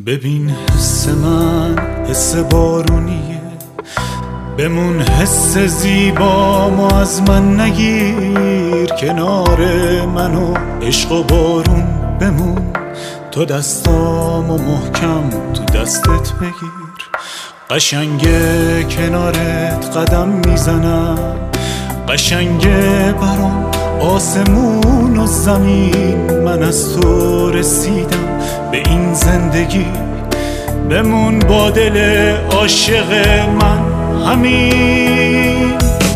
ببین حس من حس بارونیه، بمون حس زیبامو از من نگیر. کنار منو عشق و بارون بمون، تو دستامو محکم تو دستت بگیر. قشنگه کنارت قدم میزنم، قشنگه برام آسمون و زمین. من از تو رسیدم به این زندگی، بمون با دل عاشق من همین.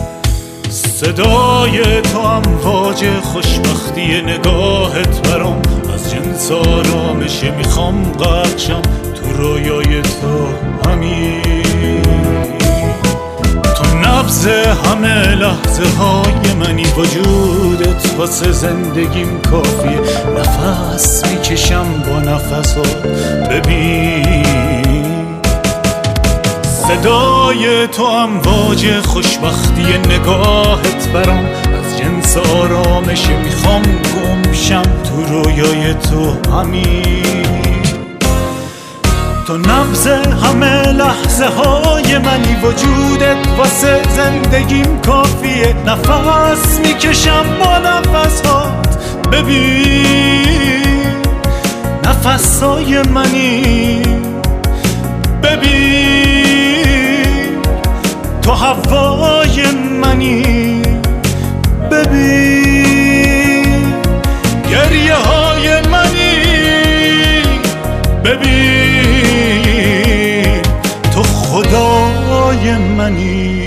صدای تو امواج خوشبختی نگاهت برام از جنس آرامشه، میخوام غرق شم تو رویای تو همین. تو نبض همه لحظه های منی، وجودت واسه زندگیم کافیه. نفس میکشم با نفسات، ببین صدای تو امواج خوشبختی نگاهت برام از جنس آرامشه، میخوام گم شم تو رویای تو همین. تو نبض همه لحظه های منی، وجودت واسه زندگیم کافیه. نفس میکشم با نفسات، ببین نفسای منی. ببین تو هوای منی، ببین گریه های منی. ببین تو خدای منی.